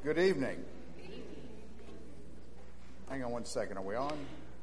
Good evening. Hang on one second. Are we on?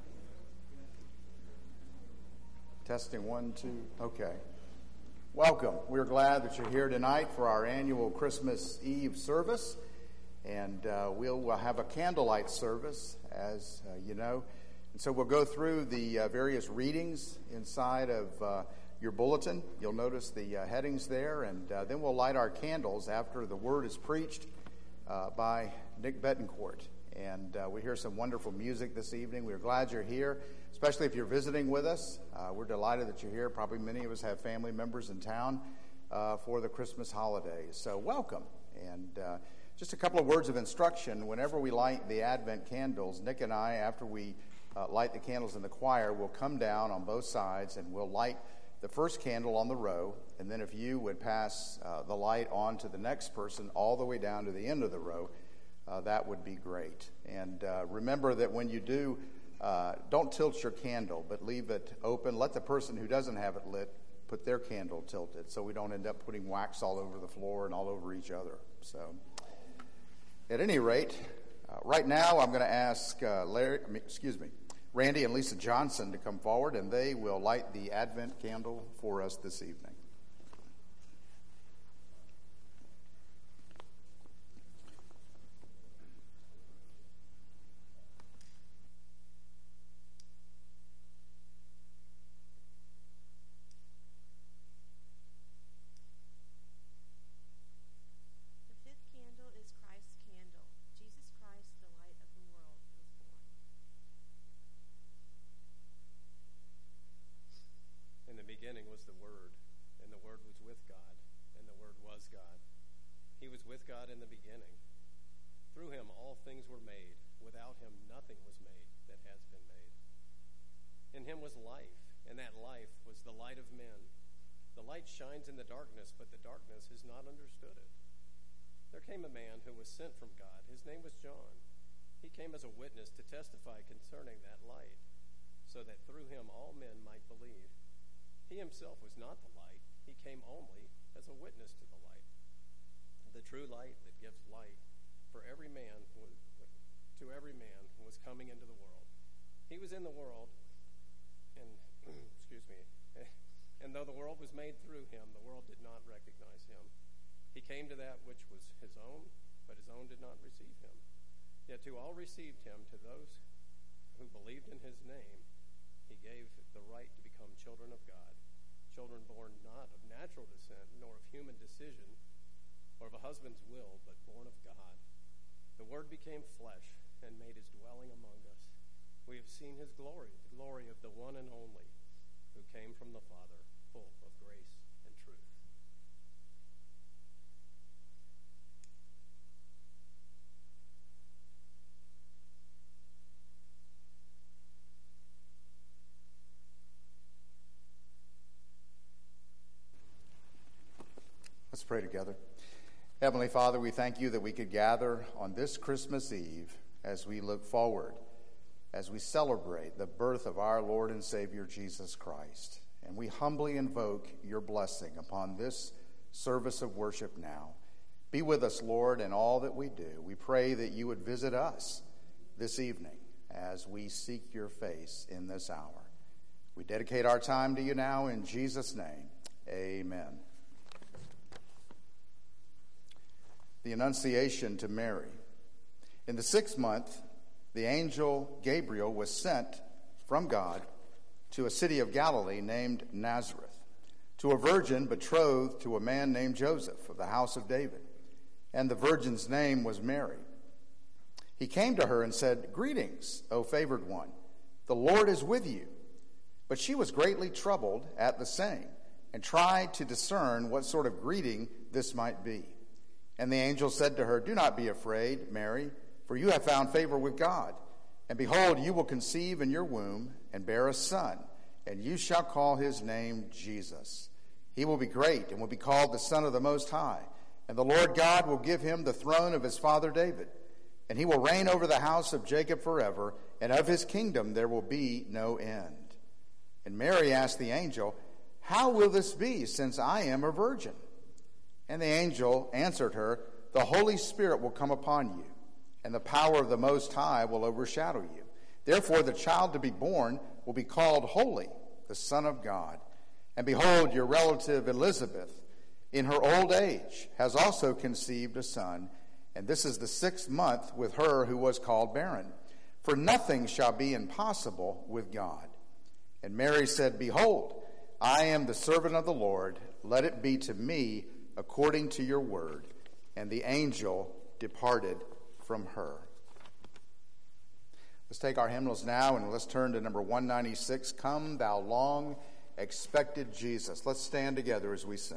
Testing 1, 2. Okay. Welcome. We're glad that you're here tonight for our annual Christmas Eve service. And we'll have a candlelight service, as you know. And so we'll go through the various readings inside of your bulletin. You'll notice the headings there. And then we'll light our candles after the word is preached by Nick Betancourt. And we hear some wonderful music this evening. We're glad you're here, especially if you're visiting with us. We're delighted that you're here. Probably many of us have family members in town for the Christmas holidays. So welcome. And just a couple of words of instruction. Whenever we light the Advent candles, Nick and I, after we light the candles in the choir, we'll come down on both sides and we'll light the first candle on the row. And then if you would pass the light on to the next person all the way down to the end of the row, that would be great. And remember that when you do, don't tilt your candle, but leave it open. Let the person who doesn't have it lit put their candle tilted so we don't end up putting wax all over the floor and all over each other. So at any rate, right now I'm going to ask Randy and Lisa Johnson to come forward, and they will light the Advent candle for us this evening. Shines in the darkness, but the darkness has not understood it. There came a man who was sent from God. His name was John. He came as a witness to testify concerning that light, so that through him all men might believe. He himself was not the light. He came only as a witness to the light, the true light that gives light for every man to every man who was coming into the world. He was in the world, and and though the world was made through him, the world did not recognize him. He came to that which was his own, but his own did not receive him. Yet to all received him, to those who believed in his name, he gave the right to become children of God, children born not of natural descent, nor of human decision, or of a husband's will, but born of God. The Word became flesh and made his dwelling among us. We have seen his glory, the glory of the one and only, who came from the Father, full of grace and truth. Let's pray together. Heavenly Father, we thank you that we could gather on this Christmas Eve as we look forward, as we celebrate the birth of our Lord and Savior Jesus Christ. And we humbly invoke your blessing upon this service of worship now. Be with us, Lord, in all that we do. We pray that you would visit us this evening as we seek your face in this hour. We dedicate our time to you now in Jesus' name. Amen. The Annunciation to Mary. In the 6th month, the angel Gabriel was sent from God to a city of Galilee named Nazareth, to a virgin betrothed to a man named Joseph of the house of David, and the virgin's name was Mary. He came to her and said, "Greetings, O favored one, the Lord is with you." But she was greatly troubled at the saying, and tried to discern what sort of greeting this might be. And the angel said to her, "Do not be afraid, Mary, for you have found favor with God. And behold, you will conceive in your womb and bear a son, and you shall call his name Jesus. He will be great and will be called the Son of the Most High. And the Lord God will give him the throne of his father David. And he will reign over the house of Jacob forever, and of his kingdom there will be no end." And Mary asked the angel, "How will this be, since I am a virgin?" And the angel answered her, the Holy Spirit will come upon you, and the power of the Most High will overshadow you. Therefore, the child to be born will be called Holy, the Son of God. And behold, your relative Elizabeth, in her old age, has also conceived a son, and this is the 6th month with her who was called barren. For nothing shall be impossible with God. And Mary said, Behold, I am the servant of the Lord. Let it be to me according to your word. And the angel departed from her. Let's take our hymnals now and let's turn to number 196, Come Thou Long Expected Jesus. Let's stand together as we sing.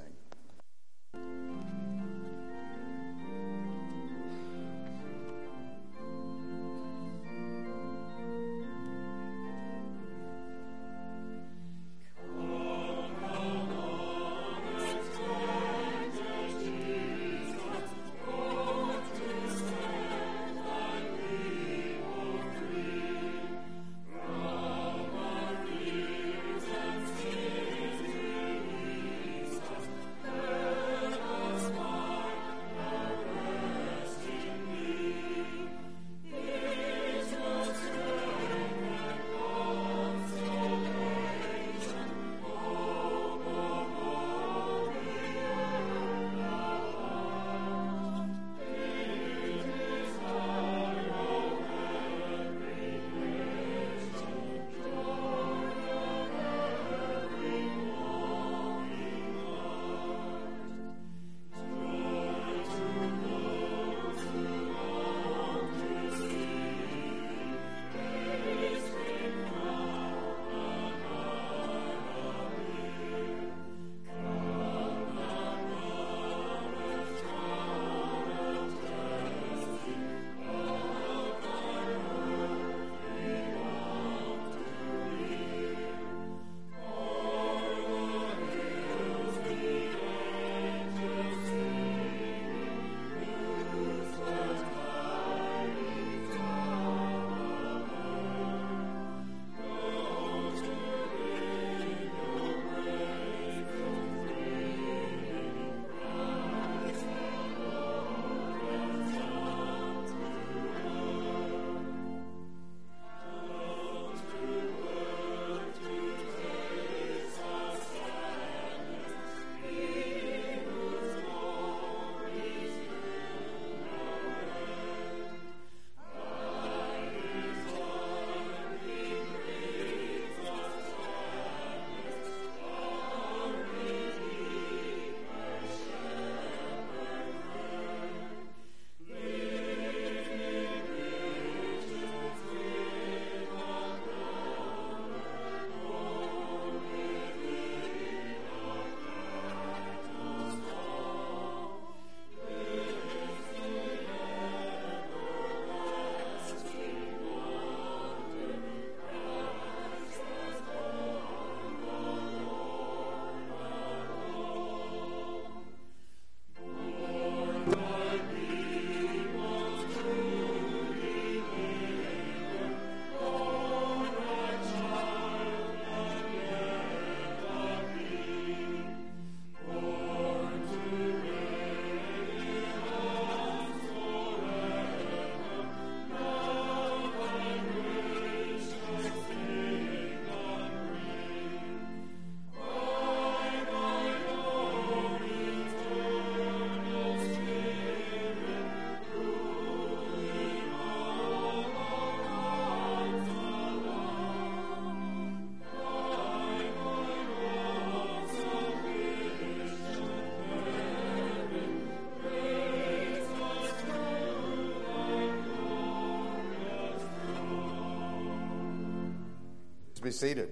Be seated.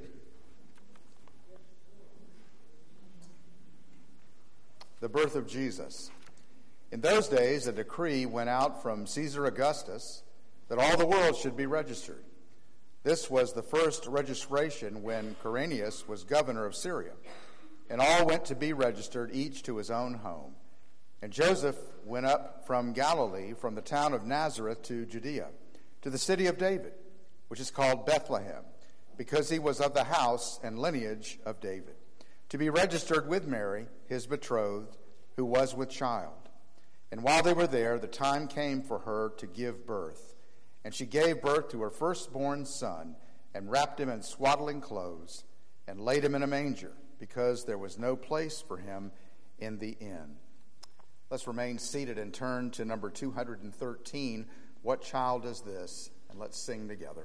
The birth of Jesus. In those days, a decree went out from Caesar Augustus that all the world should be registered. This was the first registration when Quirinius was governor of Syria, and all went to be registered, each to his own home. And Joseph went up from Galilee, from the town of Nazareth to Judea, to the city of David, which is called Bethlehem, because he was of the house and lineage of David, to be registered with Mary, his betrothed, who was with child. And while they were there, the time came for her to give birth. And she gave birth to her firstborn son, and wrapped him in swaddling clothes, and laid him in a manger, because there was no place for him in the inn. Let's remain seated and turn to number 213, What Child Is This? And let's sing together.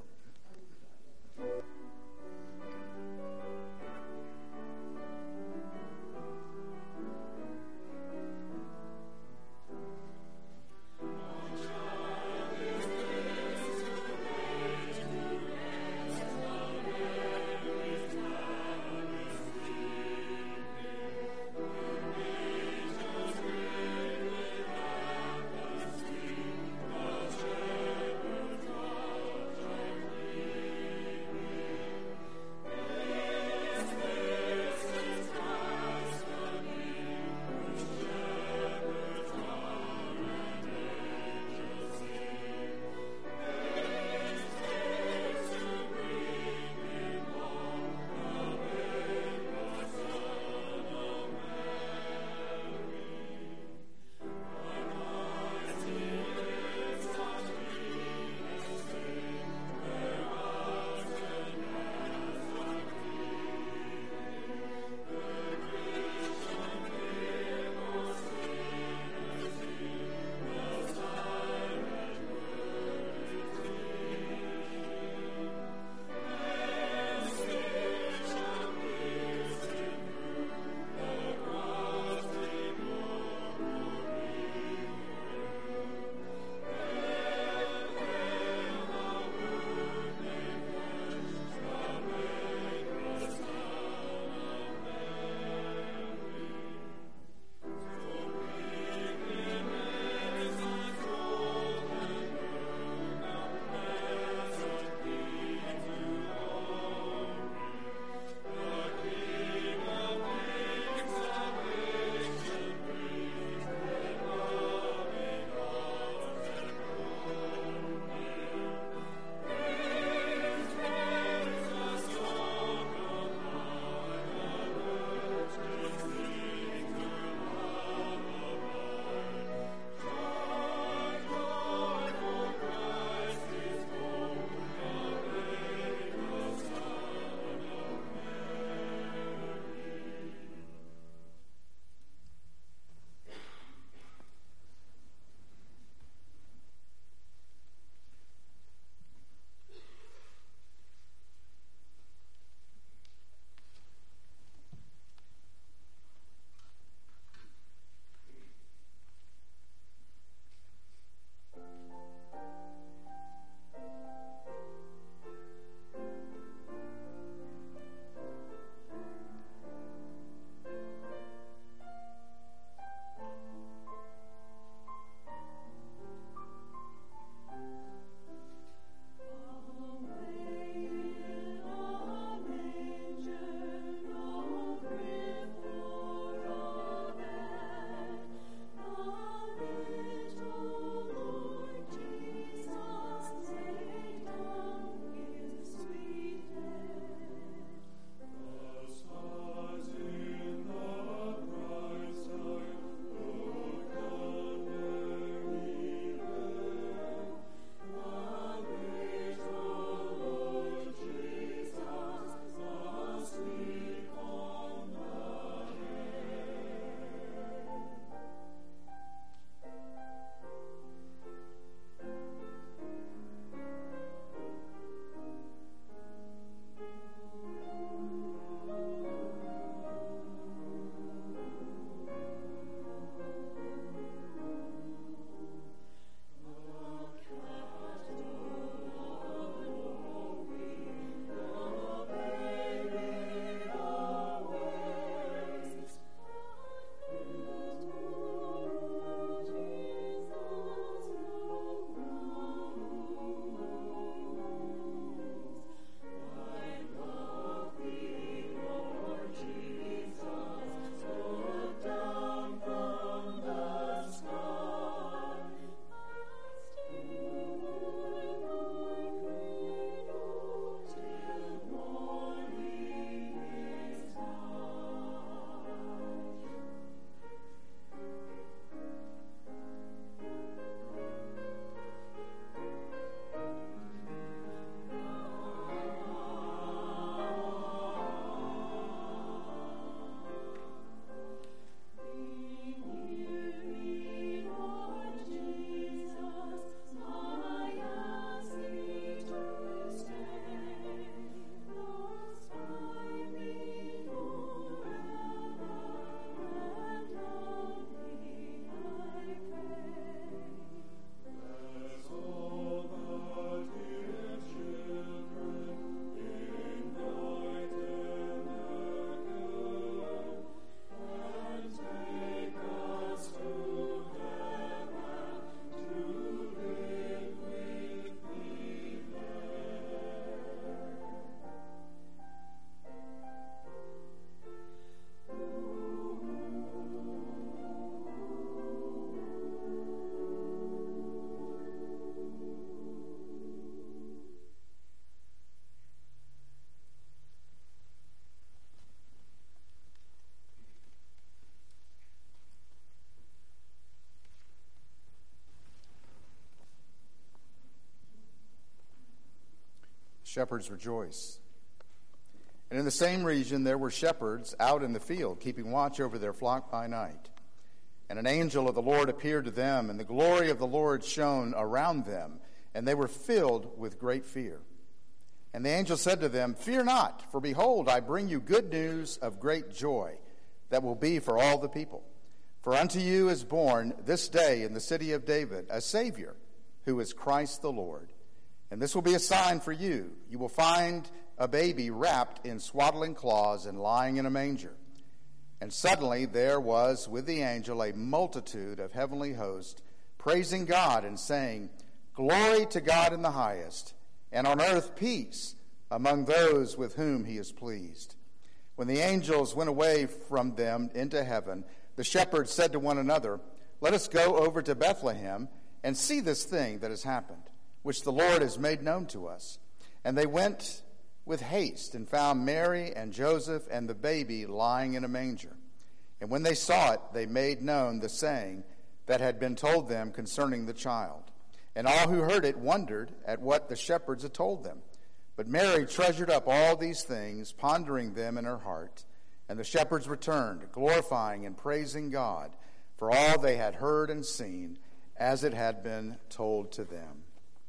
shepherds rejoice. And in the same region there were shepherds out in the field, keeping watch over their flock by night. And an angel of the Lord appeared to them, and the glory of the Lord shone around them, and they were filled with great fear. And the angel said to them, "Fear not, for behold, I bring you good news of great joy that will be for all the people. For unto you is born this day in the city of David a Savior, who is Christ the Lord. And this will be a sign for you. You will find a baby wrapped in swaddling cloths and lying in a manger." And suddenly there was with the angel a multitude of heavenly hosts, praising God and saying, "Glory to God in the highest, and on earth peace among those with whom he is pleased." When the angels went away from them into heaven, the shepherds said to one another, "Let us go over to Bethlehem and see this thing that has happened, which the Lord has made known to us." And they went with haste and found Mary and Joseph and the baby lying in a manger. And when they saw it, they made known the saying that had been told them concerning the child. And all who heard it wondered at what the shepherds had told them. But Mary treasured up all these things, pondering them in her heart. And the shepherds returned, glorifying and praising God for all they had heard and seen, as it had been told to them.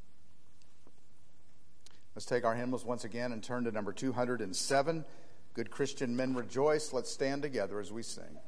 Let's take our hymnals once again and turn to number 207. Good Christian Men Rejoice. Let's stand together as we sing.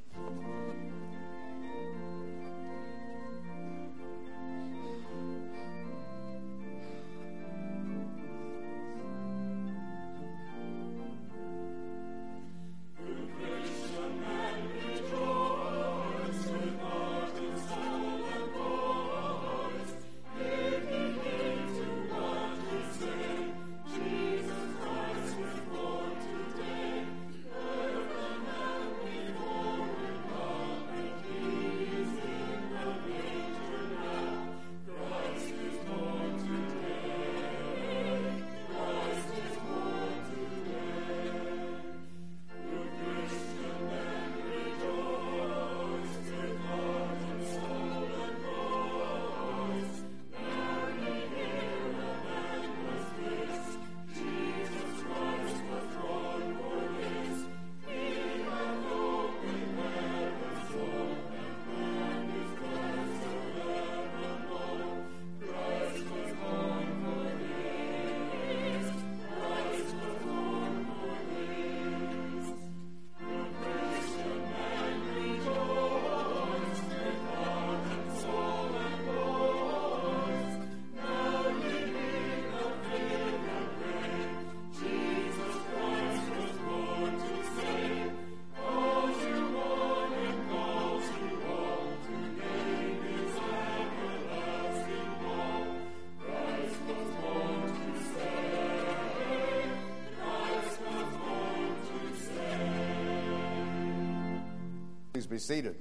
Please be seated.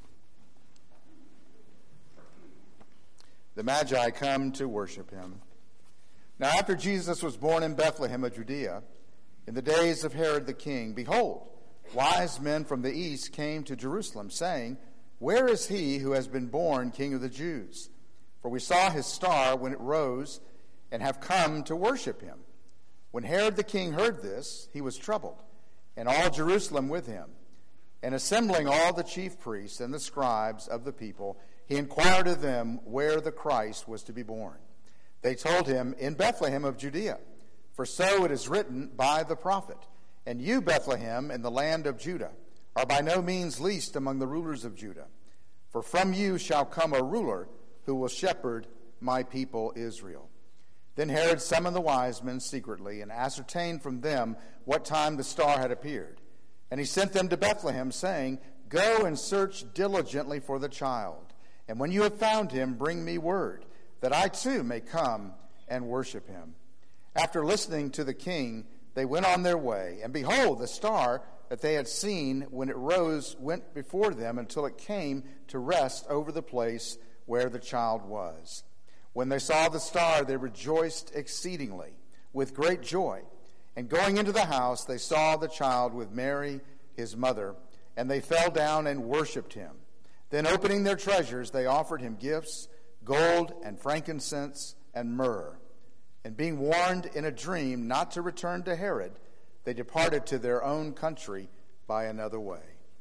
The Magi come to worship him. Now after Jesus was born in Bethlehem of Judea, in the days of Herod the king, behold, wise men from the east came to Jerusalem, saying, "Where is he who has been born King of the Jews? For we saw his star when it rose, and have come to worship him." When Herod the king heard this, he was troubled, and all Jerusalem with him. And assembling all the chief priests and the scribes of the people, he inquired of them where the Christ was to be born. They told him, "In Bethlehem of Judea, for so it is written by the prophet, and you, Bethlehem, in the land of Judah, are by no means least among the rulers of Judah. For from you shall come a ruler who will shepherd my people Israel." Then Herod summoned the wise men secretly and ascertained from them what time the star had appeared. And he sent them to Bethlehem, saying, "Go and search diligently for the child. And when you have found him, bring me word, that I too may come and worship him." After listening to the king, they went on their way. And behold, the star that they had seen when it rose went before them until it came to rest over the place where the child was. When they saw the star, they rejoiced exceedingly with great joy. And going into the house, they saw the child with Mary, his mother, and they fell down and worshipped him. Then opening their treasures, they offered him gifts, gold and frankincense and myrrh. And being warned in a dream not to return to Herod, they departed to their own country by another way.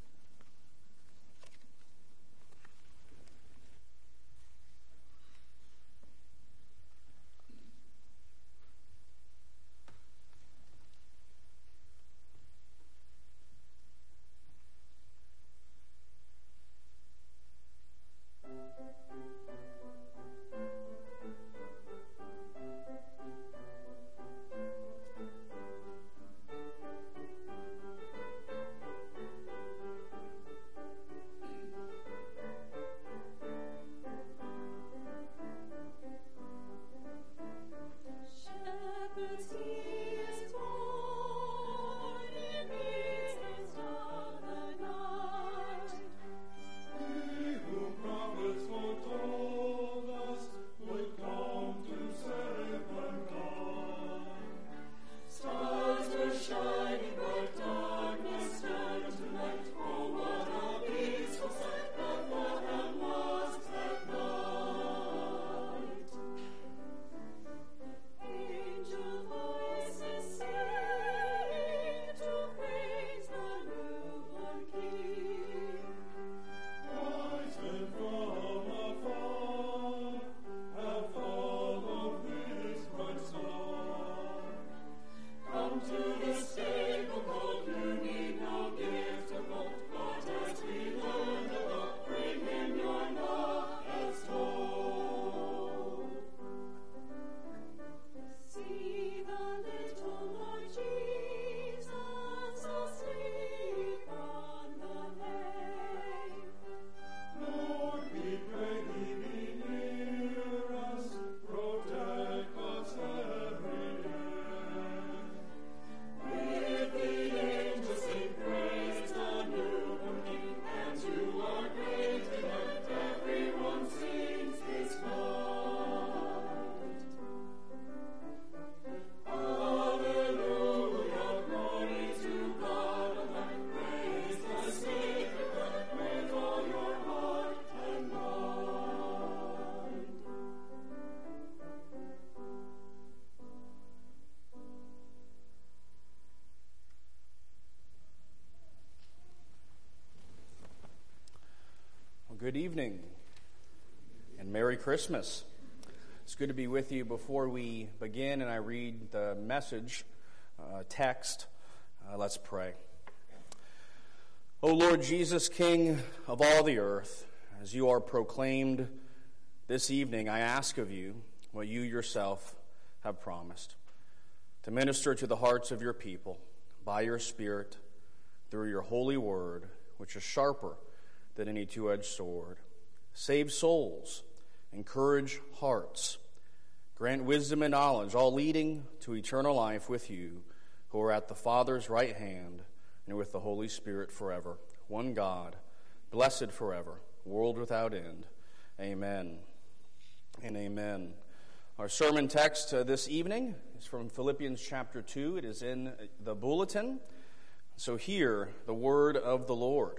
Good evening and Merry Christmas. It's good to be with you. Before we begin and I read the message text, let's pray. O Lord Jesus, King of all the earth, as you are proclaimed this evening, I ask of you what you yourself have promised, to minister to the hearts of your people by your Spirit through your holy word, which is sharper than any two-edged sword. Save souls, encourage hearts, grant wisdom and knowledge, all leading to eternal life with you, who are at the Father's right hand, and with the Holy Spirit forever. One God, blessed forever, world without end. Amen and amen. Our sermon text this evening is from Philippians chapter 2. It is in the bulletin. So hear the word of the Lord.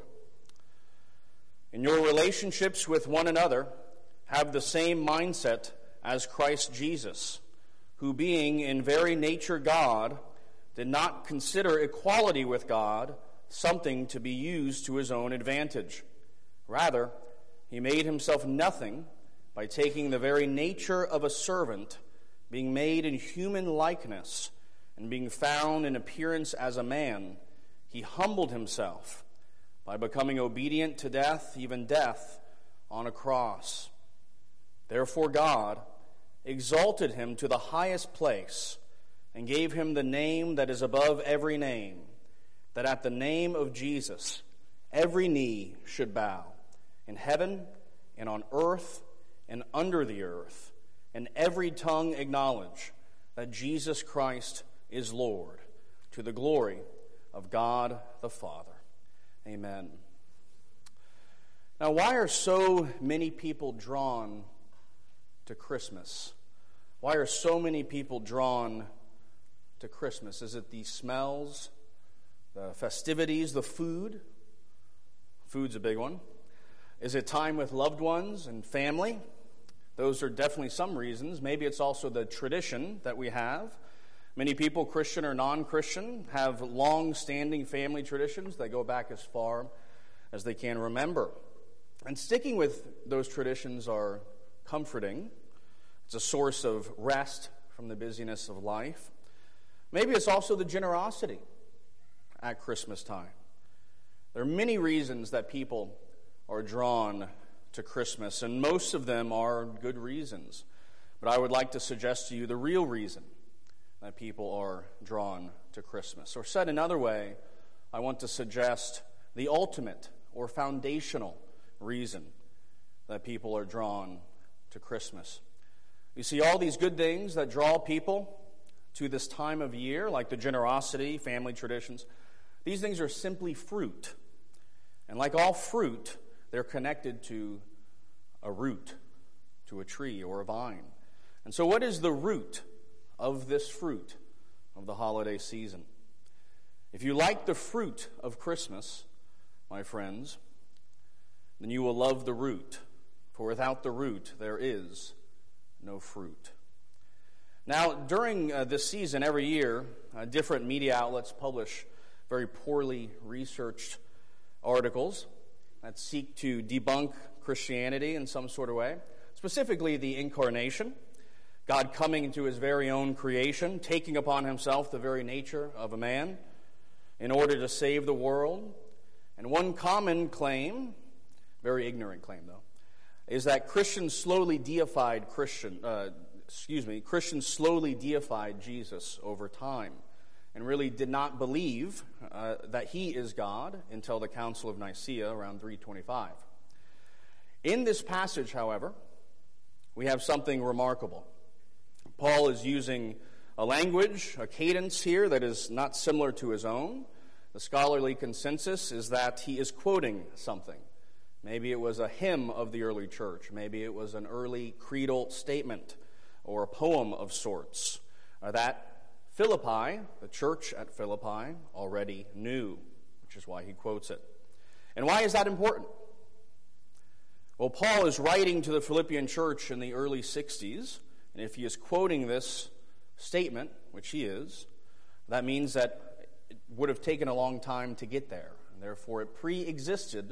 In your relationships with one another, have the same mindset as Christ Jesus, who being in very nature God, did not consider equality with God something to be used to his own advantage. Rather, he made himself nothing by taking the very nature of a servant, being made in human likeness, and being found in appearance as a man. He humbled himself by becoming obedient to death, even death on a cross. Therefore God exalted him to the highest place and gave him the name that is above every name, that at the name of Jesus every knee should bow, in heaven and on earth and under the earth, and every tongue acknowledge that Jesus Christ is Lord, to the glory of God the Father. Amen. Now, why are so many people drawn to Christmas? Why are so many people drawn to Christmas? Is it the smells, the festivities, the food? Food's a big one. Is it time with loved ones and family? Those are definitely some reasons. Maybe it's also the tradition that we have. Many people, Christian or non-Christian, have long-standing family traditions that go back as far as they can remember. And sticking with those traditions are comforting. It's a source of rest from the busyness of life. Maybe it's also the generosity at Christmas time. There are many reasons that people are drawn to Christmas, and most of them are good reasons. But I would like to suggest to you the real reason that people are drawn to Christmas. Or said another way, I want to suggest the ultimate or foundational reason that people are drawn to Christmas. You see, all these good things that draw people to this time of year, like the generosity, family traditions, these things are simply fruit. And like all fruit, they're connected to a root, to a tree or a vine. And so what is the root of this fruit of the holiday season? If you like the fruit of Christmas, my friends, then you will love the root, for without the root there is no fruit. Now, during this season, every year, different media outlets publish very poorly researched articles that seek to debunk Christianity in some sort of way, specifically the incarnation, God coming into his very own creation, taking upon himself the very nature of a man in order to save the world. And one common claim, very ignorant claim though, is that Christians slowly deified Jesus over time and really did not believe that he is God until the Council of Nicaea around 325. In this passage, however, we have something remarkable. Paul is using a language, a cadence here that is not similar to his own. The scholarly consensus is that he is quoting something. Maybe it was a hymn of the early church. Maybe it was an early creedal statement or a poem of sorts that Philippi, the church at Philippi, already knew, which is why he quotes it. And why is that important? Well, Paul is writing to the Philippian church in the early 60s, and if he is quoting this statement, which he is, that means that it would have taken a long time to get there, and therefore it pre-existed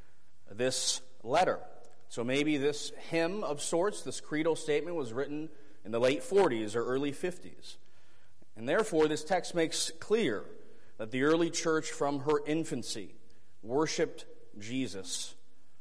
this letter. So maybe this hymn of sorts, this creedal statement, was written in the late 40s or early 50s. And therefore, this text makes clear that the early church from her infancy worshipped Jesus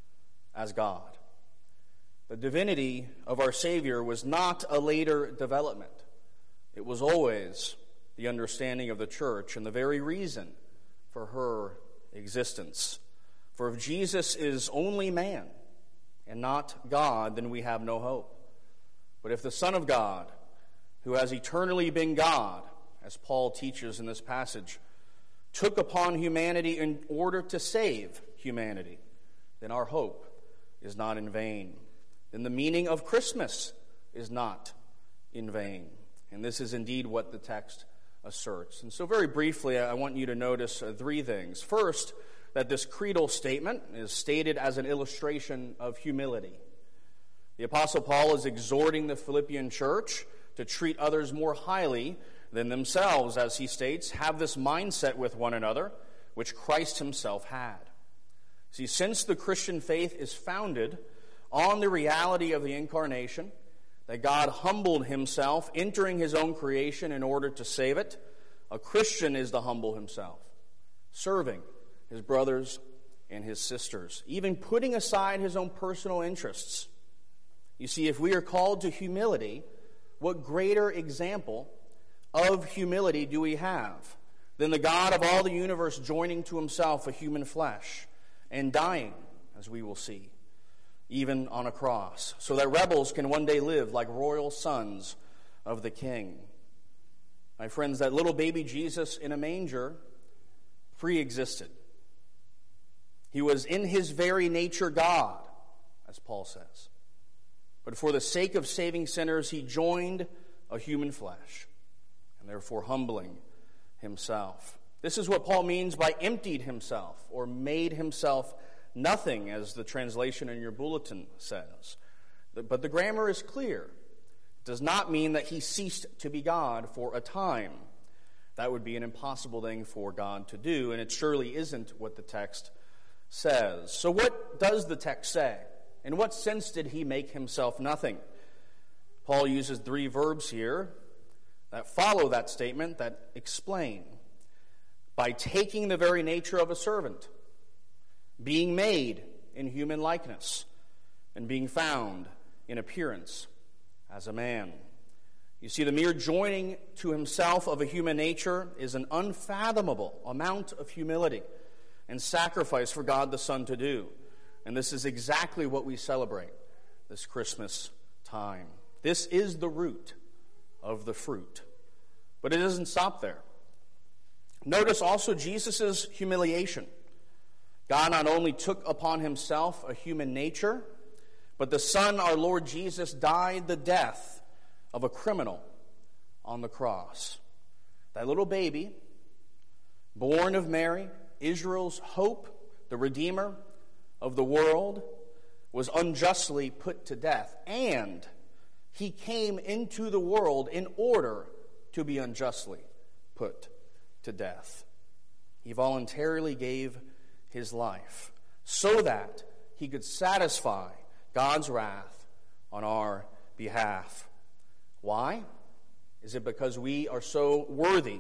as God. The divinity of our Savior was not a later development. It was always the understanding of the church and the very reason for her existence. For if Jesus is only man and not God, then we have no hope. But if the Son of God, who has eternally been God, as Paul teaches in this passage, took upon humanity in order to save humanity, then our hope is not in vain. Then the meaning of Christmas is not in vain. And this is indeed what the text asserts. And so very briefly, I want you to notice three things. First, that this creedal statement is stated as an illustration of humility. The Apostle Paul is exhorting the Philippian church to treat others more highly than themselves, as he states, have this mindset with one another, which Christ himself had. See, since the Christian faith is founded on the reality of the incarnation, that God humbled himself, entering his own creation in order to save it, a Christian is to humble himself, serving his brothers and his sisters, even putting aside his own personal interests. You see, if we are called to humility, what greater example of humility do we have than the God of all the universe joining to himself a human flesh and dying, as we will see, even on a cross, so that rebels can one day live like royal sons of the King. My friends, that little baby Jesus in a manger pre-existed. He was in his very nature God, as Paul says. But for the sake of saving sinners, he joined a human flesh, and therefore humbling himself. This is what Paul means by emptied himself, or made himself nothing, as the translation in your bulletin says. But the grammar is clear. It does not mean that he ceased to be God for a time. That would be an impossible thing for God to do, and it surely isn't what the text says. So what does the text say? In what sense did he make himself nothing? Paul uses 3 verbs here that follow that statement, that explain. By taking the very nature of a servant, being made in human likeness, and being found in appearance as a man. You see, the mere joining to himself of a human nature is an unfathomable amount of humility and sacrifice for God the Son to do. And this is exactly what we celebrate this Christmas time. This is the root of the fruit. But it doesn't stop there. Notice also Jesus' humiliation. God not only took upon himself a human nature, but the Son, our Lord Jesus, died the death of a criminal on the cross. That little baby, born of Mary, Israel's hope, the Redeemer of the world, was unjustly put to death. And he came into the world in order to be unjustly put to death. He voluntarily gave his life so that he could satisfy God's wrath on our behalf. Why? Is it because we are so worthy?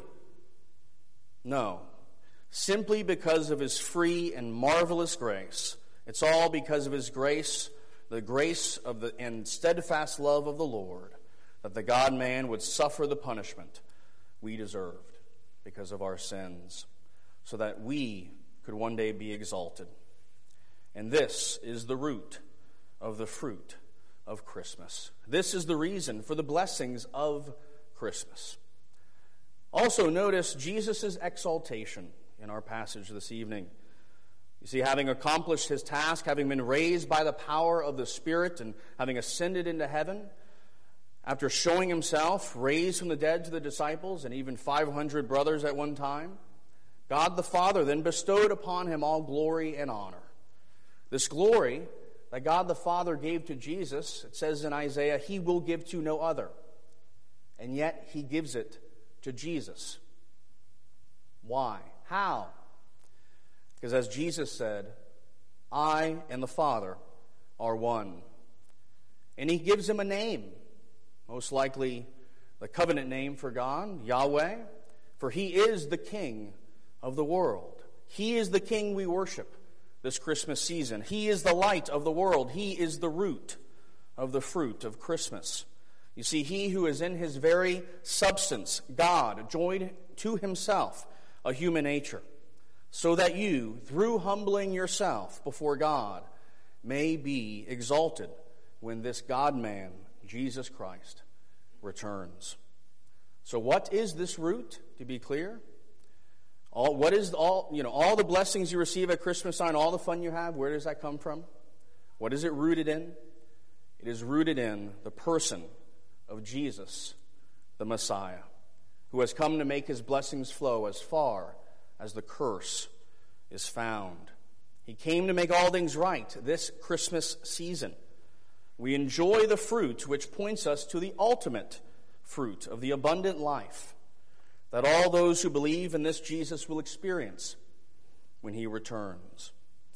No. Simply because of his free and marvelous grace. It's all because of his grace, the grace of the and steadfast love of the Lord, that the God-man would suffer the punishment we deserved because of our sins, so that we could one day be exalted. And this is the root of the fruit of Christmas. This is the reason for the blessings of Christmas. Also notice Jesus' exaltation in our passage this evening. You see, having accomplished his task, having been raised by the power of the Spirit and having ascended into heaven, after showing himself raised from the dead to the disciples and even 500 brothers at one time, God the Father then bestowed upon him all glory and honor. This glory that God the Father gave to Jesus, it says in Isaiah, he will give to no other. And yet he gives it to Jesus. Why? How? Because as Jesus said, I and the Father are one. And he gives him a name, most likely the covenant name for God, Yahweh, for he is the King of the world. He is the King we worship this Christmas season. He is the light of the world. He is the root of the fruit of Christmas. You see, he who is in his very substance, God, joined to himself a human nature, so that you, through humbling yourself before God, may be exalted when this God-man, Jesus Christ, returns. So what is this root, to be clear? All the blessings you receive at Christmas time, all the fun you have, where does that come from? What is it rooted in? It is rooted in the person of Jesus, the Messiah, who has come to make his blessings flow as far as the curse is found. He came to make all things right this Christmas season. We enjoy the fruit which points us to the ultimate fruit of the abundant life that all those who believe in this Jesus will experience when he returns.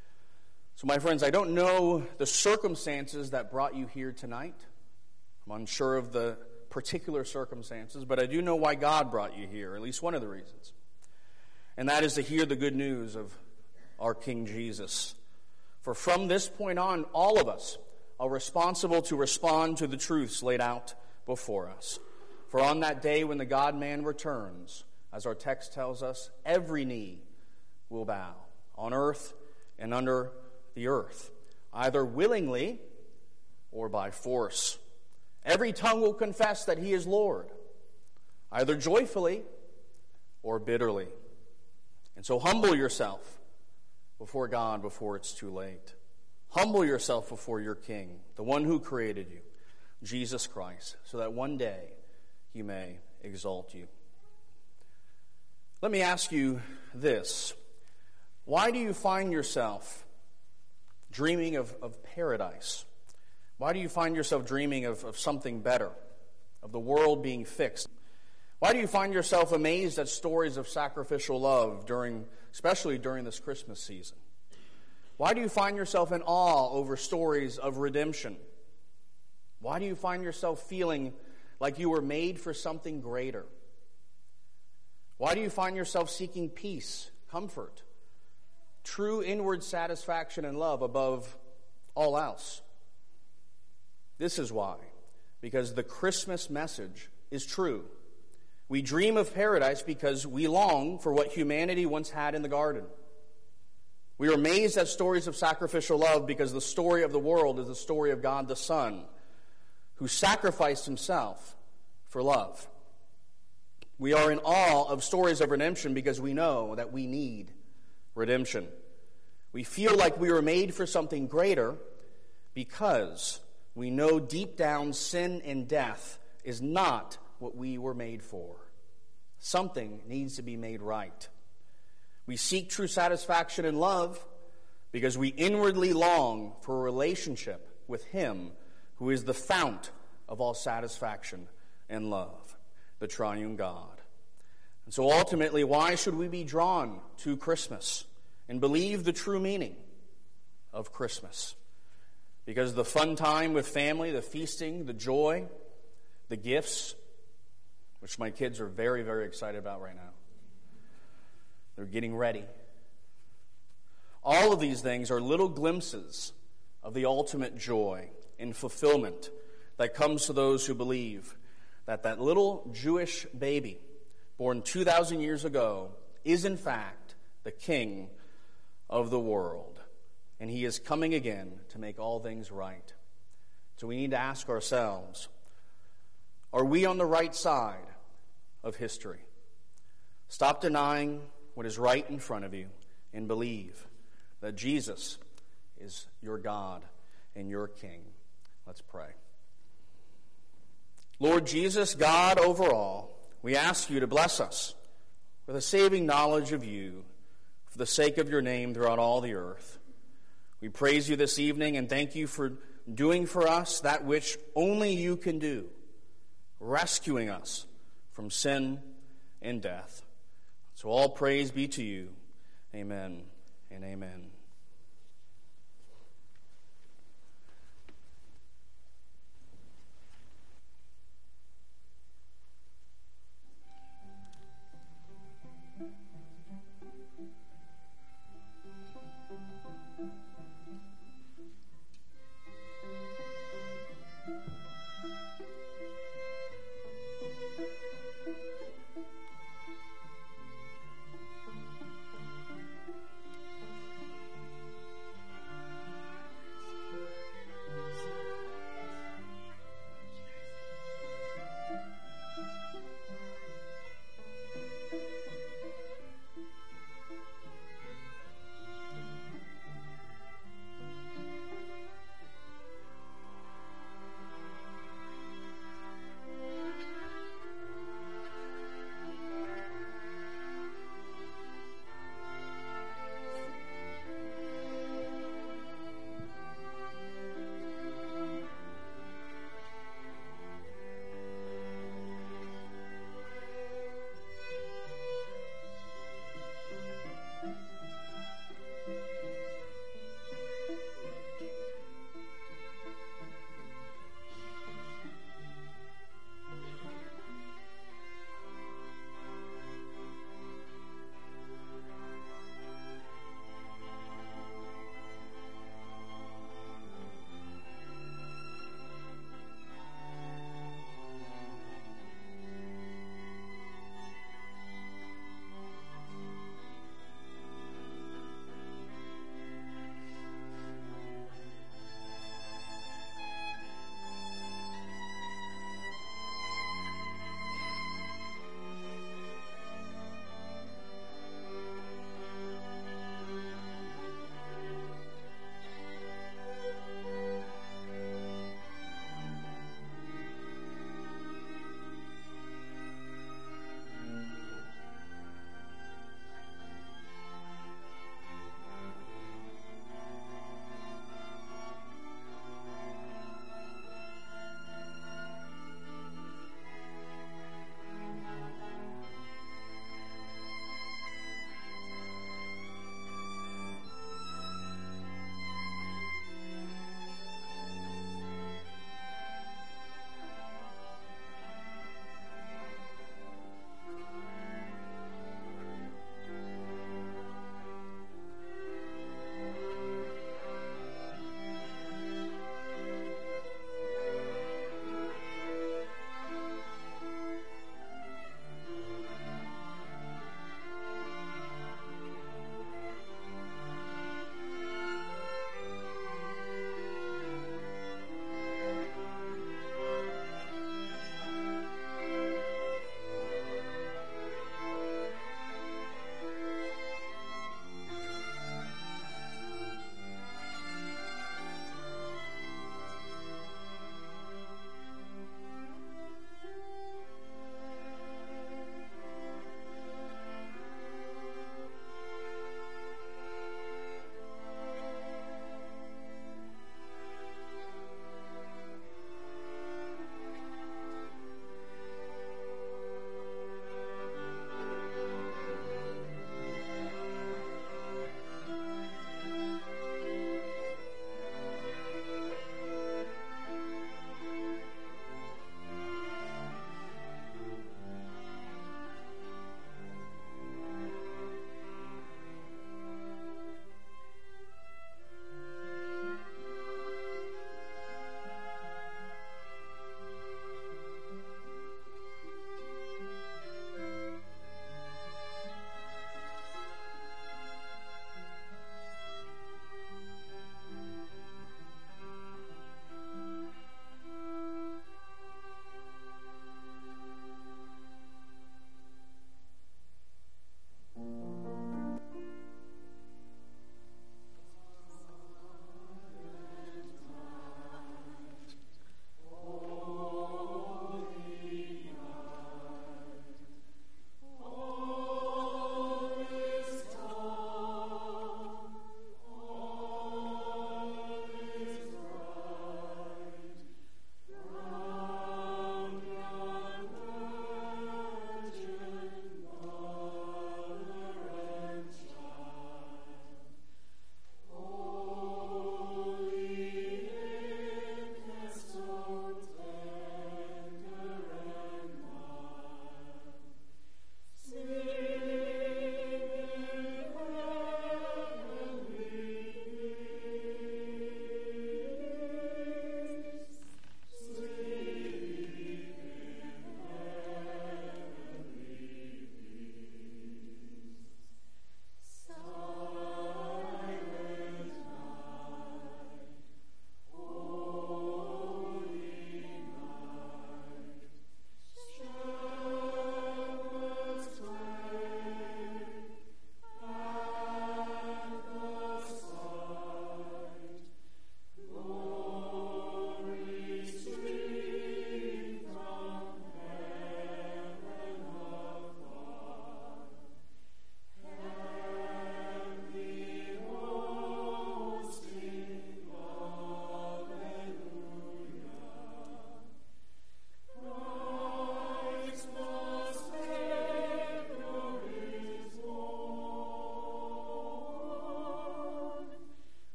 So, my friends, I don't know the circumstances that brought you here tonight. I'm unsure of the particular circumstances, but I do know why God brought you here, at least one of the reasons. And that is to hear the good news of our King Jesus. For from this point on, all of us are responsible to respond to the truths laid out before us. For on that day when the God-man returns, as our text tells us, every knee will bow, on earth and under the earth, either willingly or by force. Every tongue will confess that he is Lord, either joyfully or bitterly. And so humble yourself before God before it's too late. Humble yourself before your King, the one who created you, Jesus Christ, so that one day he may exalt you. Let me ask you this. Why do you find yourself dreaming of paradise Why do you find yourself dreaming of something better, of the world being fixed? Why do you find yourself amazed at stories of sacrificial love, especially during this Christmas season? Why do you find yourself in awe over stories of redemption? Why do you find yourself feeling like you were made for something greater? Why do you find yourself seeking peace, comfort, true inward satisfaction and love above all else? This is why. Because the Christmas message is true. We dream of paradise because we long for what humanity once had in the garden. We are amazed at stories of sacrificial love because the story of the world is the story of God the Son, who sacrificed himself for love. We are in awe of stories of redemption because we know that we need redemption. We feel like we were made for something greater because we know deep down sin and death is not what we were made for. Something needs to be made right. We seek true satisfaction in love because we inwardly long for a relationship with him who is the fount of all satisfaction and love, the triune God. And so ultimately, why should we be drawn to Christmas and believe the true meaning of Christmas? Because the fun time with family, the feasting, the joy, the gifts, which my kids are very, very excited about right now. They're getting ready. All of these things are little glimpses of the ultimate joy and fulfillment that comes to those who believe that that little Jewish baby born 2,000 years ago is in fact the King of the world. And he is coming again to make all things right. So we need to ask ourselves, are we on the right side of history? Stop denying what is right in front of you and believe that Jesus is your God and your King. Let's pray. Lord Jesus, God over all, we ask you to bless us with a saving knowledge of you for the sake of your name throughout all the earth. We praise you this evening and thank you for doing for us that which only you can do, rescuing us from sin and death. So all praise be to you. Amen and amen.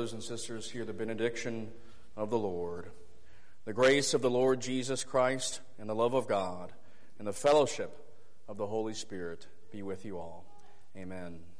brothers and sisters, hear the benediction of the Lord. The grace of the Lord Jesus Christ and the love of God and the fellowship of the Holy Spirit be with you all. Amen.